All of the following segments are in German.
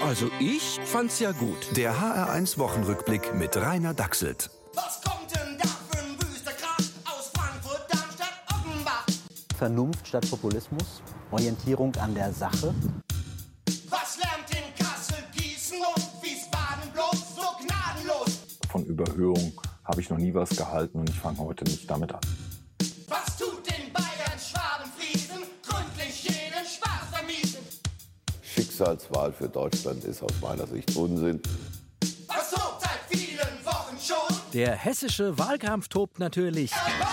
Also ich fand's ja gut. Der HR1-Wochenrückblick mit Rainer Dachselt. Was kommt denn da für ein wüster Krach aus Frankfurt, Darmstadt, Offenbach? Vernunft statt Populismus, Orientierung an der Sache. Was lernt in Kassel, Gießen und Wiesbaden bloß so gnadenlos? Von Überhöhung habe ich noch nie was gehalten und ich fange heute nicht damit an. Was tut in Bayern, Schwaben, Friesen, gründlich jeden Spaß vermiesen? Schicksalswahl für Deutschland ist aus meiner Sicht Unsinn. Was tobt seit vielen Wochen schon? Der hessische Wahlkampf tobt natürlich.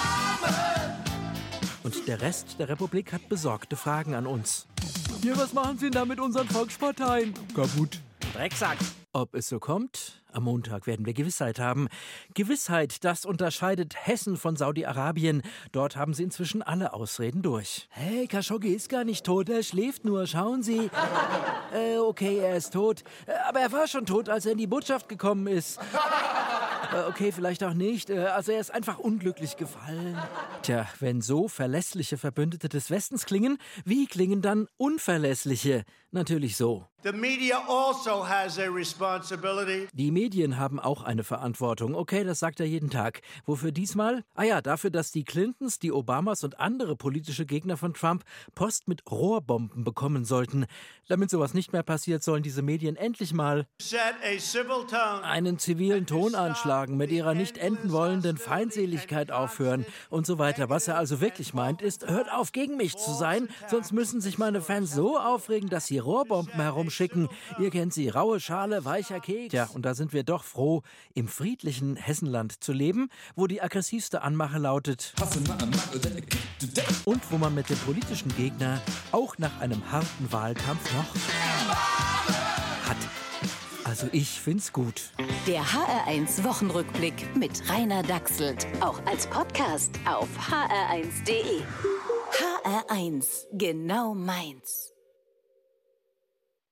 Und der Rest der Republik hat besorgte Fragen an uns. Ja, was machen Sie denn da mit unseren Volksparteien? Kaputt. Drecksack. Ob es so kommt? Am Montag werden wir Gewissheit haben. Gewissheit, das unterscheidet Hessen von Saudi-Arabien. Dort haben sie inzwischen alle Ausreden durch. Hey, Khashoggi ist gar nicht tot, er schläft nur, schauen Sie. Okay, er ist tot. Aber er war schon tot, als er in die Botschaft gekommen ist. Okay, vielleicht auch nicht. Also er ist einfach unglücklich gefallen. Tja, wenn so verlässliche Verbündete des Westens klingen, wie klingen dann unverlässliche? Natürlich so. The media also has a responsibility. Die Medien haben auch eine Verantwortung. Okay, das sagt er jeden Tag. Wofür diesmal? Dafür, dass die Clintons, die Obamas und andere politische Gegner von Trump Post mit Rohrbomben bekommen sollten. Damit sowas nicht mehr passiert, sollen diese Medien endlich mal Set a civil tone. einen zivilen Ton anschlagen, mit ihrer nicht enden wollenden Feindseligkeit aufhören und so weiter. Was er also wirklich meint, ist, hört auf, gegen mich zu sein, sonst müssen sich meine Fans so aufregen, dass sie Rohrbomben herumschicken. Ihr kennt sie, raue Schale, weicher Keks. Tja, und da sind wir doch froh, im friedlichen Hessenland zu leben, wo die aggressivste Anmache lautet und wo man mit dem politischen Gegner auch nach einem harten Wahlkampf noch hat. Also ich find's gut. Der HR1 Wochenrückblick mit Rainer Dachselt. Auch als Podcast auf hr1.de. HR1, genau meins.